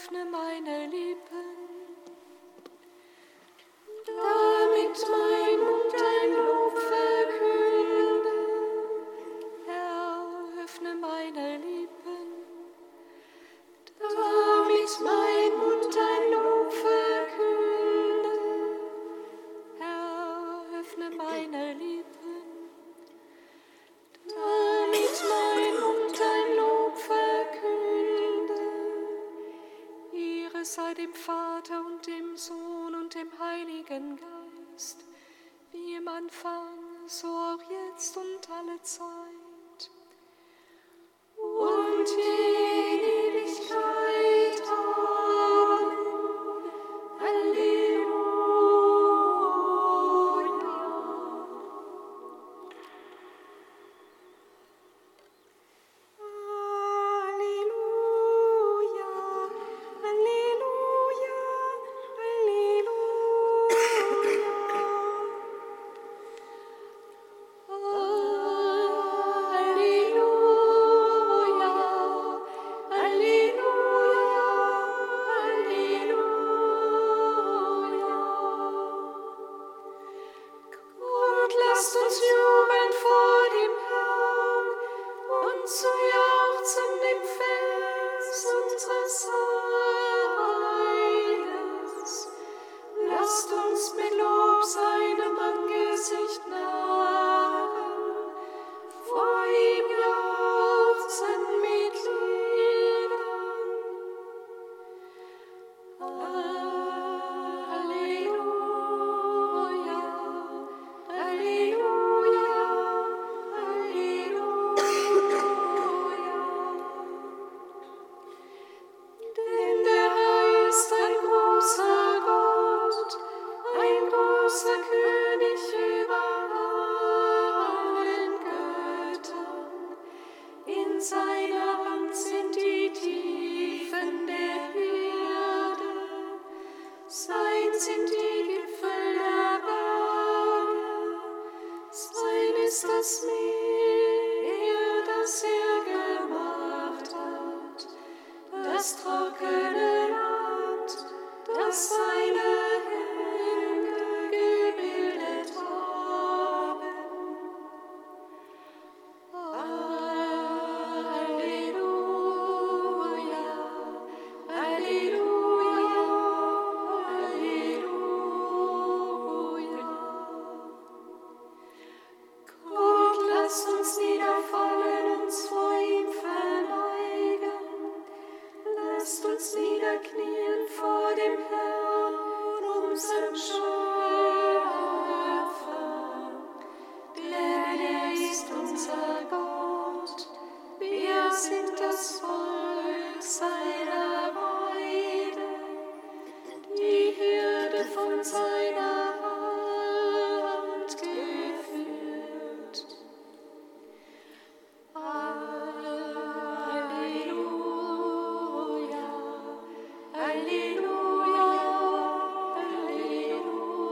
öffne meine Lippen, damit mein Mund dein Lob verkünde. Herr, öffne meine Lippen, damit mein Mund dein Lob verkünde. Herr, öffne meine Lippen, damit mein Mund dein Lob verkünde. Ehre sei dem Vater und dem Sohn und dem Heiligen Geist, wie im Anfang, so auch jetzt und alle Zeit. Und in Ewigkeit. Amen. Halleluja. Lasst uns jubeln vor dem Herrn und zu jauchzen dem Fels unseres Heiles. Lasst uns mit Lob seinem Angesicht nahen, vor ihm jauchzen mit Liedern. Seiner Hand sind die Tiefen der Erde, sein sind die Gipfel der Berge, sein ist das Meer, das gemacht hat, das trockene Land, das seine Hände gebildet haben. Lasst uns niederfallen, uns vor ihm verneigen. Lasst uns niederknien vor dem Herrn, unserem Schöpfer. Denn er ist unser Gott, wir sind das Volk seiner Weide, die Herde von seiner Hand geführt. Halleluja, Halleluja, Halleluja.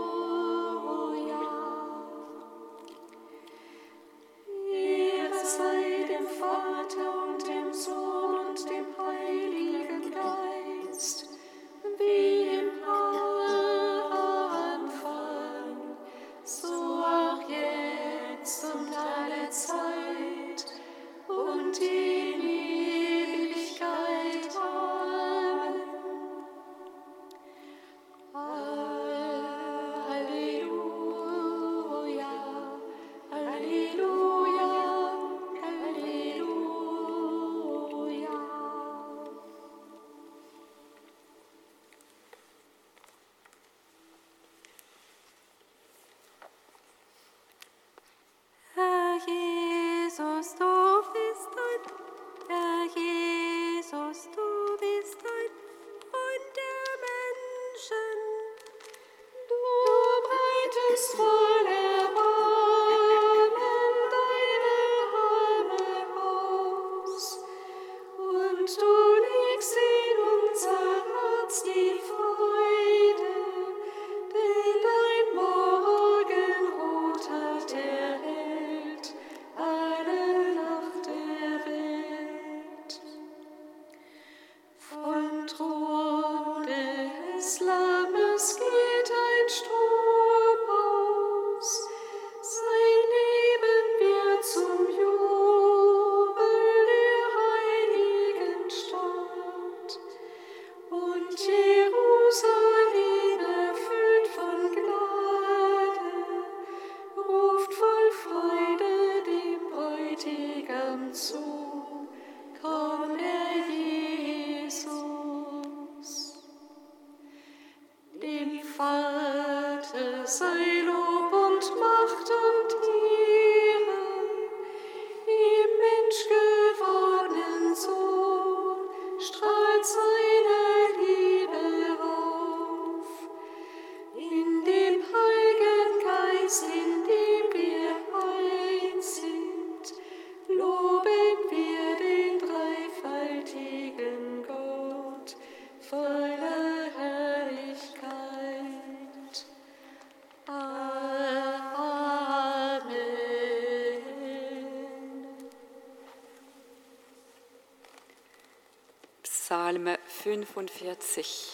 Vater sei Lob und Macht und Ehre, im menschgewordenen Sohn strahlt seine Liebe auf. In dem Heiligen Geist, in dem wir eins sind, loben wir den dreifaltigen Gott voller Herrlichkeit. Amen. Psalm 45.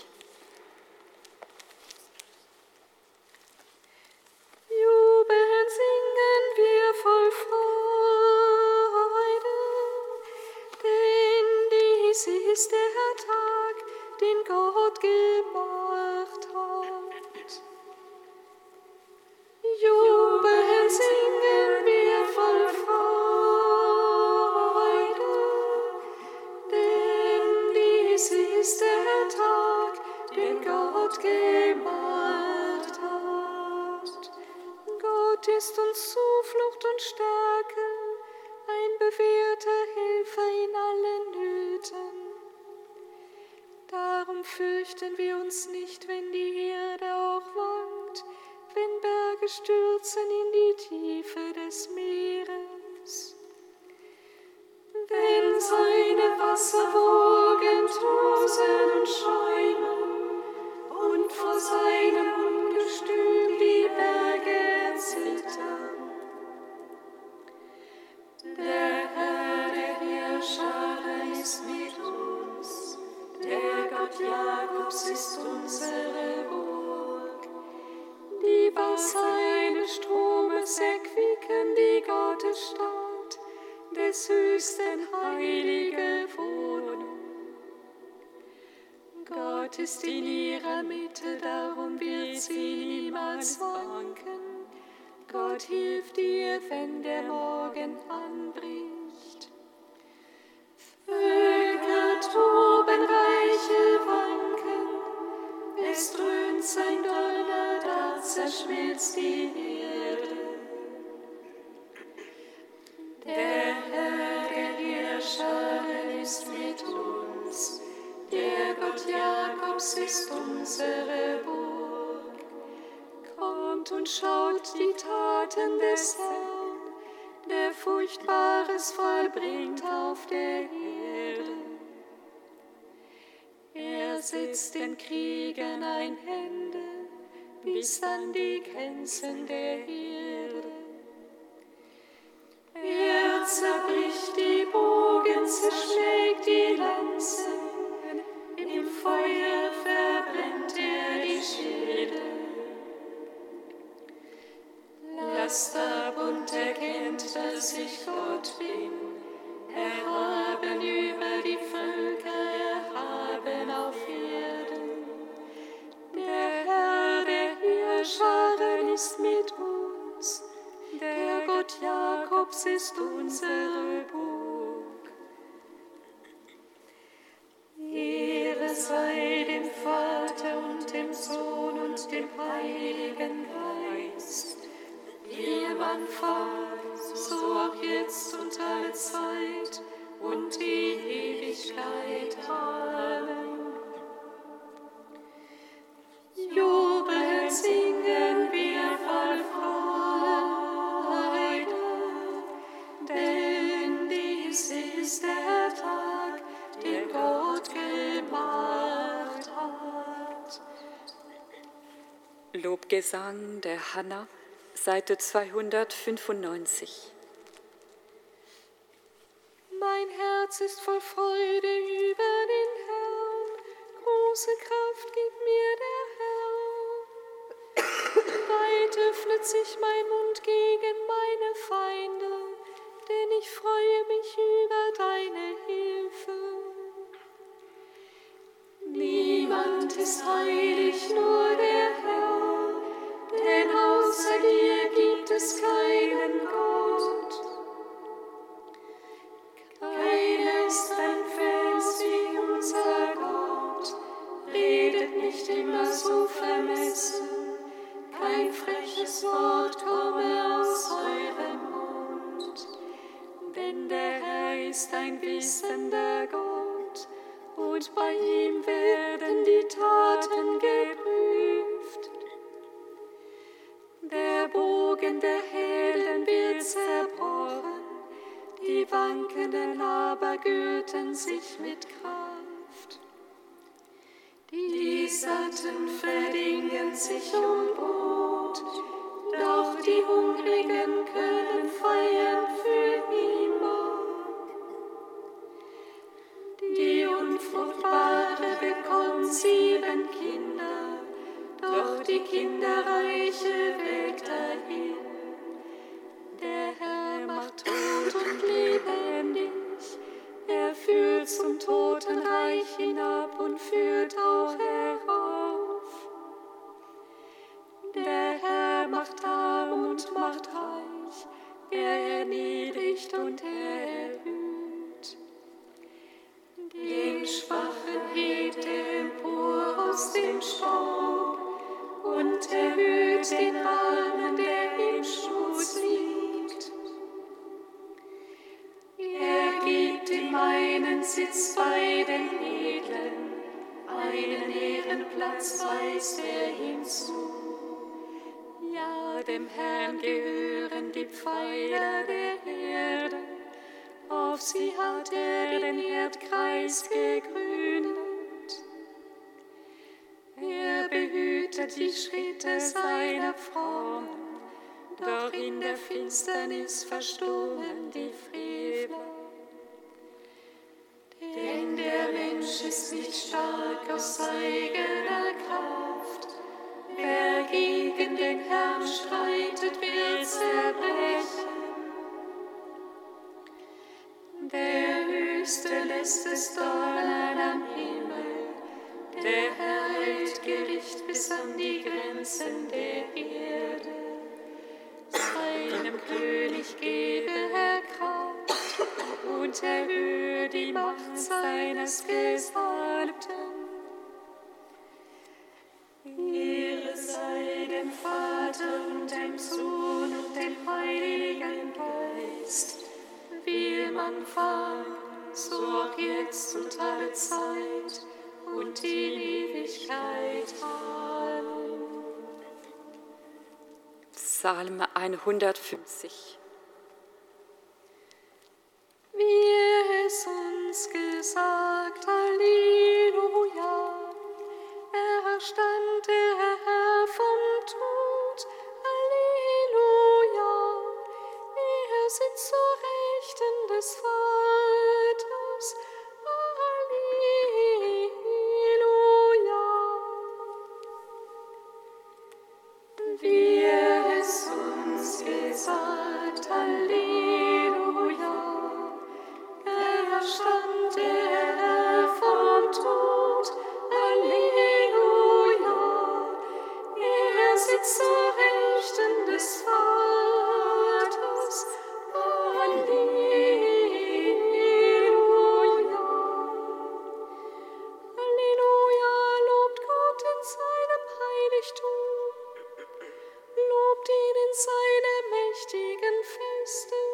Jubelnd singen wir voll Freude, denn dies ist der Tag, den Gott gemacht hat. Jubelnd singen wir voll Freude, denn dies ist der Tag, den Gott gemacht hat. Gott ist uns Zuflucht und Stärke, ein bewährter Helfer in allen Nöten. Darum fürchten wir uns nicht, wenn die Erde auch wankt, wenn Berge stürzen in die Tiefe des Meeres. Wenn seine Wasserwogen tosen und schäumen und vor seinem Ungestüm die Berge erzittern. Der Herr, der Herrscher ist mit uns, der Gott Jakobs ist unsere Burg. Die Wasser eines Stromes erquicken die Gottesstadt, des höchsten heilige Wohnung. Gott ist in ihrer Mitte, darum wird sie niemals wanken. Gott hilft dir, wenn der Morgen anbricht. Völker toben, Reiche wanken, es dröhnt sein Donner, da zerschmilzt die Erde. Der Herr, der Herrscher ist mit uns, der Gott Jakobs ist unsere Burg. Kommt und schaut die Taten des Herrn, der Furchtbares vollbringt auf der Erde. Er setzt den Kriegern ein Ende bis an die Grenzen der Erde. Er zerbricht die Bogen, zerschlägt die Lanzen, im Feuer verbrennt er die Schilde. Lasst ab und erkennt, dass ich Gott bin, erhaben über die Völker, erhaben auf Erden. Der Herr, der Herrscher ist mit uns, der Gott Jakobs ist unsere Burg. Ehre sei dem Vater und dem Sohn und dem Heiligen Geist, wie im Anfang, so auch jetzt und alle Zeit und die Ewigkeit. Amen. Jubelnd singen wir voll Freude, denn dies ist der Tag, den Gott gemacht hat. Lobgesang der Hanna, Seite 295. Mein Herz ist voll Freude über den Herrn, große Kraft gibt mir der Herr. Weit öffnet sich mein Mund gegen meine Feinde, denn ich freue mich über deine Hilfe. Niemand ist heilig, nur der Herr, denn außer dir gibt es keinen Gott. Keiner ist ein Fels wie unser Gott, redet nicht immer so vermessen. und bei ihm werden die Taten geprüft. Der Bogen der Helden wird zerbrochen, die Wankenden aber gürten sich mit Kraft. Die Satten verdingen sich um Brot, doch die Hungrigen können feiern für niemand. Die Unfruchtbare bekommt 7 Kinder, doch die Kinderreiche weg dahin. Der Herr macht tot und lebendig, er führt zum Totenreich hinab und führt auch herauf. Der Herr macht arm und macht reich, er erniedrigt und er erhöht. Den Schwachen hebt er empor aus dem Staub und erhöht den Armen, der im Schoß liegt. Er gibt ihm einen Sitz bei den Edlen, einen Ehrenplatz weist er ihm zu. Ja, dem Herrn gehören die Pfeiler der Erde, auf sie hat er den Erdkreis gegründet. Er behütet die Schritte seiner Frommen, doch in der Finsternis verstummen die Frevler. Denn der Mensch ist nicht stark aus eigener Kraft, wer gegen den Herrn streitet, wird zerbrechen. Der Höchste lässt es donnern am Himmel, der Herr hält Gericht bis an die Grenzen der Erde. Seinem König gebe er Kraft und erhöhe die Macht seines Gesalbten. Ehre sei dem Vater und dem Sohn und dem Heiligen Geist, wie im Anfang, so auch jetzt und alle Zeit und in Ewigkeit. Amen. Psalm 150. Wie es uns gesagt, Halleluja, erstand der Herr vom Tod, Halleluja, er sitzt zur Rechten des Vaters, Halleluja. Wie es uns gesagt, Halleluja, erstand der Herr vom Tod, Halleluja, er sitzt zur Rechten des Vaters, Halleluja. Halleluja, lobt Gott in seinem Heiligtum, lobt ihn in seine mächtigen Festen.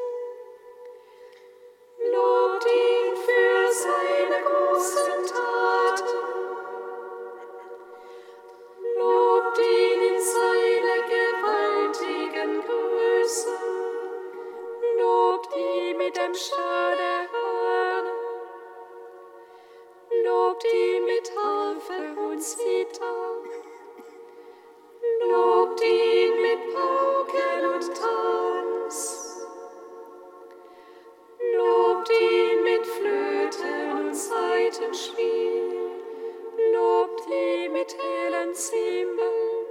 Lobt ihn für seine großen Taten. Lobt ihn in seiner gewaltigen Größe. Lobt ihn mit dem Schall der Hörner. Lobt ihn mit Harfe und Zither. Lobt ihn mit Pauken und Tanz. Lobt ihn mit Flöten und Saitenspiel, lobt ihn mit hellen Zimbeln,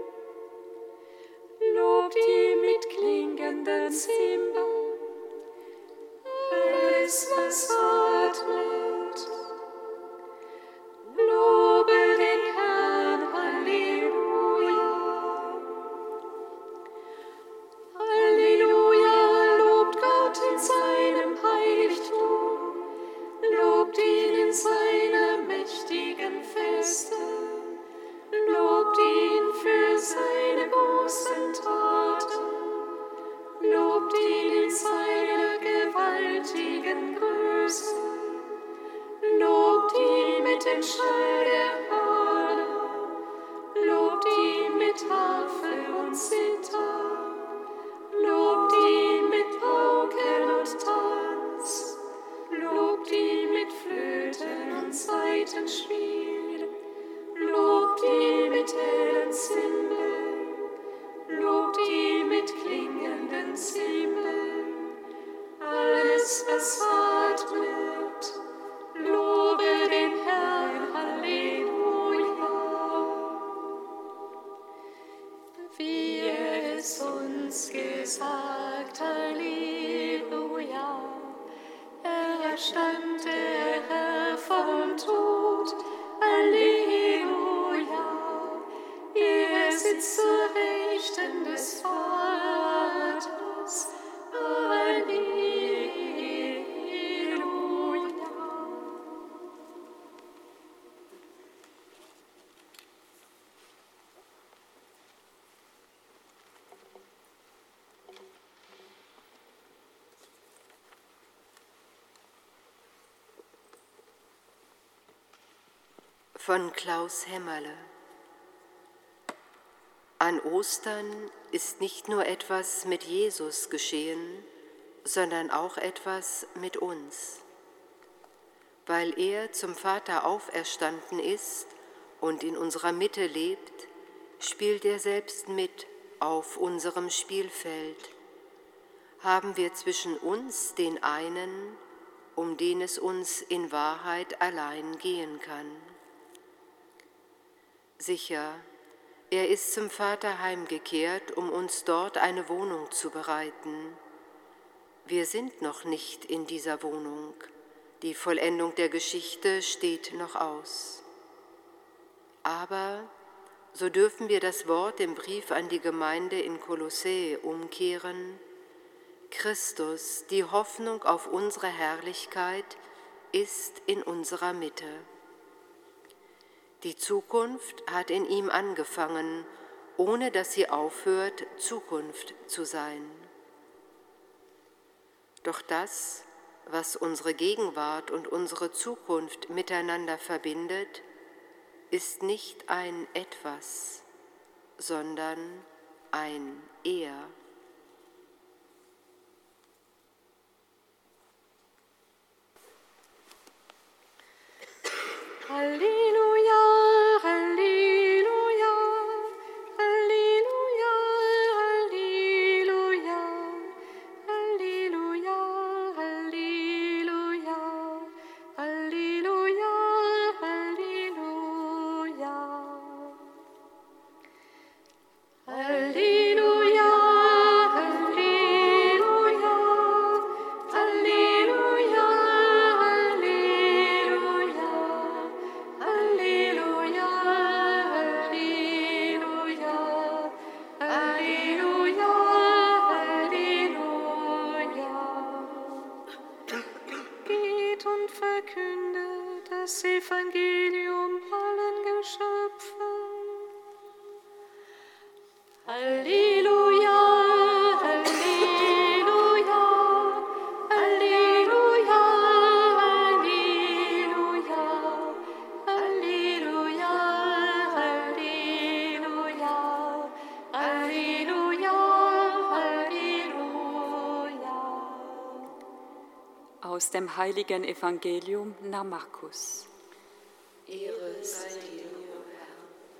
lobt ihn mit klingenden Zimbeln, alles was atmet. Lobe den Herrn, Halleluja. Halleluja. Schall der Hörner, lobt ihn mit Harfe und Zither, lobt ihn mit Pauken und Tanz, lobt ihn mit Flöten und Saitenspiel, lobt ihn mit hellen Zimbeln, lobt ihn mit klingenden Zimbeln. Alles, was atmet, lobe den Herrn, Halleluja. Wie er es uns gesagt, Halleluja. Erstand der Herr vom Tod, Halleluja. Er sitzt zur Rechten des Vaters, Halleluja. Von Klaus Hämmerle. An Ostern ist nicht nur etwas mit Jesus geschehen, sondern auch etwas mit uns. Weil er zum Vater auferstanden ist und in unserer Mitte lebt, spielt er selbst mit auf unserem Spielfeld. Haben wir zwischen uns den einen, um den es uns in Wahrheit allein gehen kann. Sicher, er ist zum Vater heimgekehrt, um uns dort eine Wohnung zu bereiten. Wir sind noch nicht in dieser Wohnung. Die Vollendung der Geschichte steht noch aus. Aber so dürfen wir das Wort im Brief an die Gemeinde in Kolossä umkehren: Christus, die Hoffnung auf unsere Herrlichkeit, ist in unserer Mitte. Die Zukunft hat in ihm angefangen, ohne dass sie aufhört, Zukunft zu sein. Doch das, was unsere Gegenwart und unsere Zukunft miteinander verbindet, ist nicht ein Etwas, sondern ein Er. Halleluja, Halleluja, Halleluja, Halleluja, Halleluja, Halleluja, Halleluja, Halleluja. Halleluja, Halleluja, Halleluja, Halleluja. Halleluja, Halleluja, Halleluja, Halleluja. Geht und verkündet das Evangelium allen Geschöpfen. Halleluja, Halleluja, Halleluja, Halleluja, Halleluja, Halleluja, Halleluja, Halleluja. Aus dem heiligen Evangelium nach Markus. Ehre sei dir, o Herr.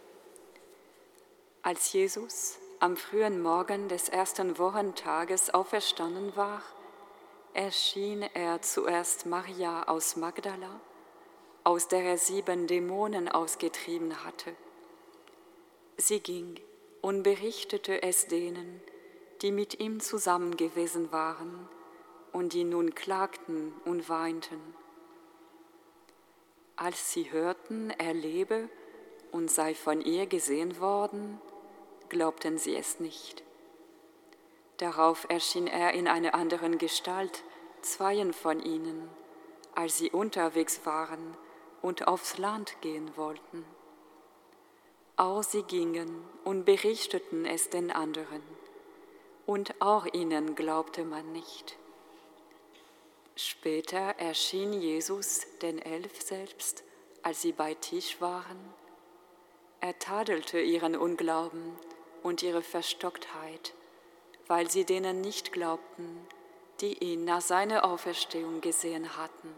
Als Jesus am frühen Morgen des ersten Wochentages auferstanden war, erschien er zuerst Maria aus Magdala, aus der er 7 Dämonen ausgetrieben hatte. Sie ging und berichtete es denen, die mit ihm zusammen gewesen waren und die nun klagten und weinten. Als sie hörten, er lebe und sei von ihr gesehen worden, glaubten sie es nicht. Darauf erschien er in einer anderen Gestalt 2 von ihnen, als sie unterwegs waren und aufs Land gehen wollten. Auch sie gingen und berichteten es den anderen, und auch ihnen glaubte man nicht. Später erschien Jesus den 11 selbst als sie bei Tisch waren. Er tadelte ihren Unglauben und ihre Verstocktheit, weil sie denen nicht glaubten, die ihn nach seiner Auferstehung gesehen hatten.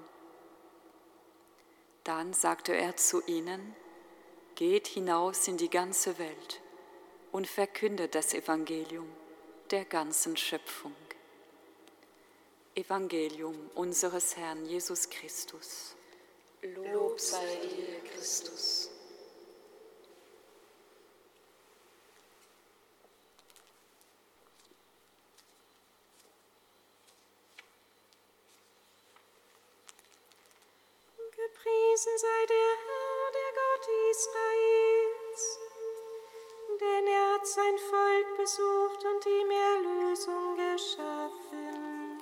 Dann sagte er zu ihnen: Geht hinaus in die ganze Welt und verkündet das Evangelium der ganzen Schöpfung. Evangelium unseres Herrn Jesus Christus. Lob sei dir, Christus. Gepriesen sei der Herr, der Gott Israels, denn er hat sein Volk besucht und ihm Erlösung geschaffen.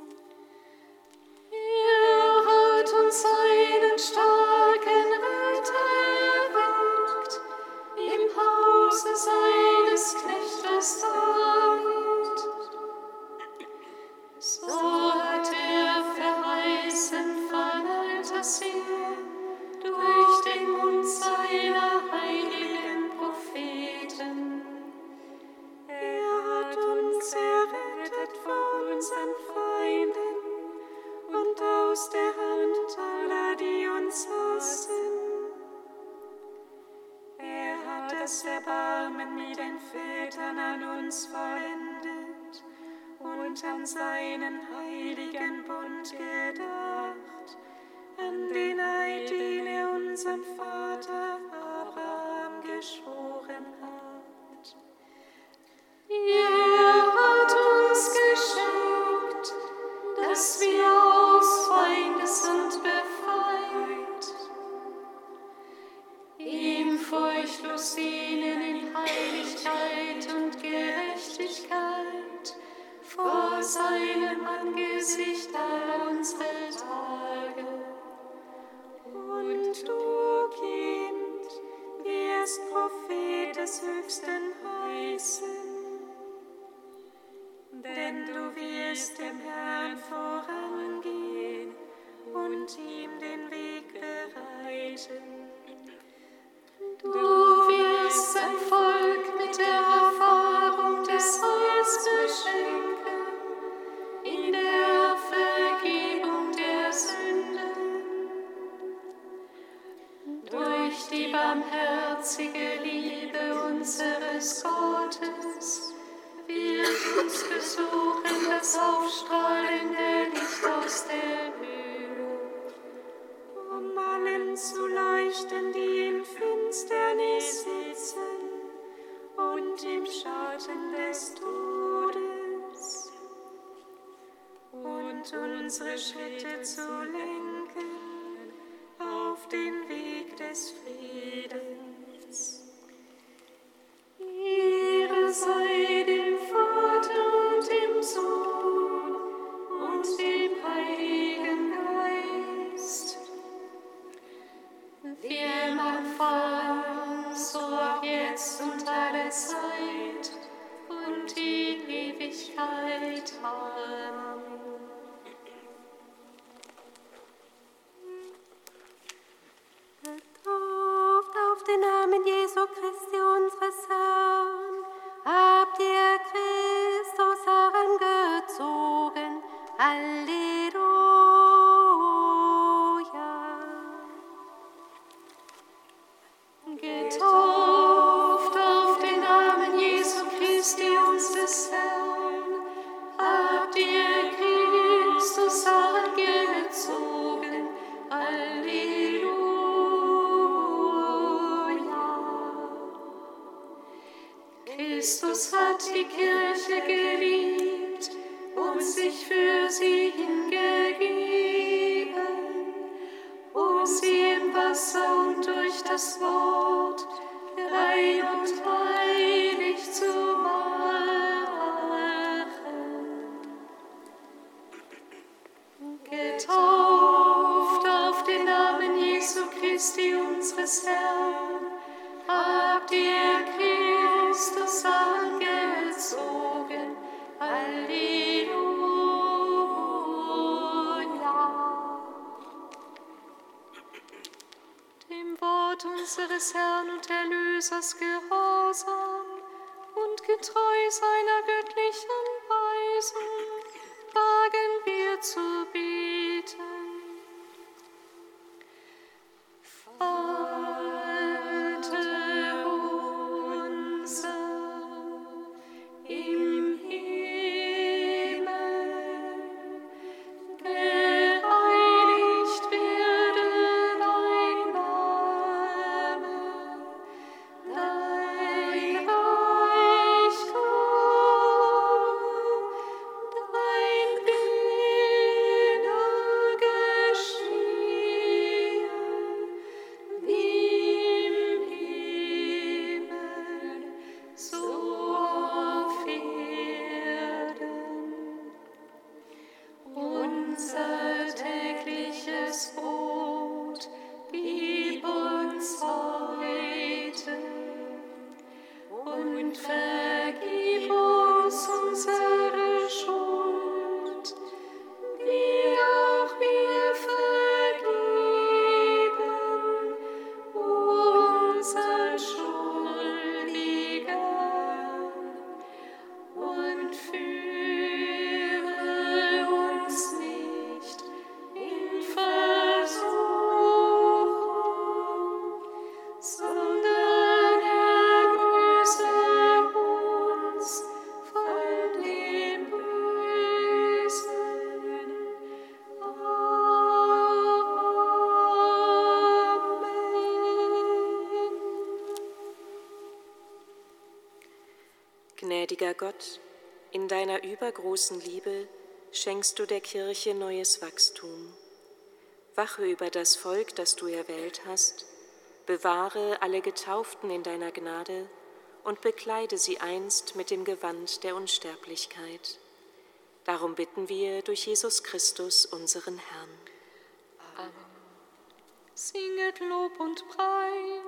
Er hat uns einen starken Retter erweckt, im Hause seines Knechtes David. So hat er verheißen von alters her, durch den Mund seiner heiligen Propheten. Er hat uns errettet vor unseren Feinden und aus der Hand aller, die uns hassen. Er hat das Erbarmen mit den Vätern an uns vollendet und an seinen heiligen Bund gedacht, an den Eid, den er unserem Vater Abraham geschworen hat. Er hat uns geschenkt, dass wir aus Feindeshand befreit, ihm furchtlos dienen in Heiligkeit und Gerechtigkeit vor seinem Angesicht all unsere Tage. Und du, Kind, wirst Prophet des Höchsten heißen, denn du wirst dem Herrn vorangehen und ihm den Weg bereiten. Du wirst sein Volk mit der Erfahrung des Heils beschenken, in der Vergebung der Sünden. Durch die barmherzige Liebe unseres Gottes wird uns besuchen das aufstrahlende Licht aus der Höhe. Um allen zu leuchten, die in Finsternis sitzen und im Schatten des Todes, und unsere Schritte zu lenken auf den Weg des Friedens. Ehre sei dem Vater und dem Sohn und dem Heiligen Geist, wie im Anfang, so auch jetzt und alle Zeit und in Ewigkeit. Amen. Getauft auf den Namen Jesu Christi unseres Herrn, habt ihr Christus herangezogen. Halleluja. Getauft auf den Namen Jesu Christi unseres Herrn, habt ihr Christus herangezogen. Halleluja. Christus hat die Kirche geliebt und sich für sie hingegeben, um sie im Wasser und durch das Wort rein und heilig zu machen. Getauft auf den Namen Jesu Christi unseres Herrn, habt ihr Christus angezogen. Halleluja. dem Wort unseres Herrn und Erlösers gehorsam und getreu seiner göttlichen Weisung, wagen wir zu beten. Vater unser im Himmel, geheiligt werde dein Name, dein Reich komme, dein Wille geschehe, wie im Himmel, so auf Erden. Unser tägliches Brot gib uns heute und vergib uns unsere Schuld, wie auch wir vergeben unseren Schuldigen, und führe uns nicht in Versuchung, sondern erlöse uns von dem Bösen. Amen. Gnädiger Gott, in deiner übergroßen Liebe schenkst du der Kirche neues Wachstum. Wache über das Volk, das du erwählt hast, bewahre alle Getauften in deiner Gnade und bekleide sie einst mit dem Gewand der Unsterblichkeit. Darum bitten wir durch Jesus Christus, unseren Herrn. Singet Lob und Preis.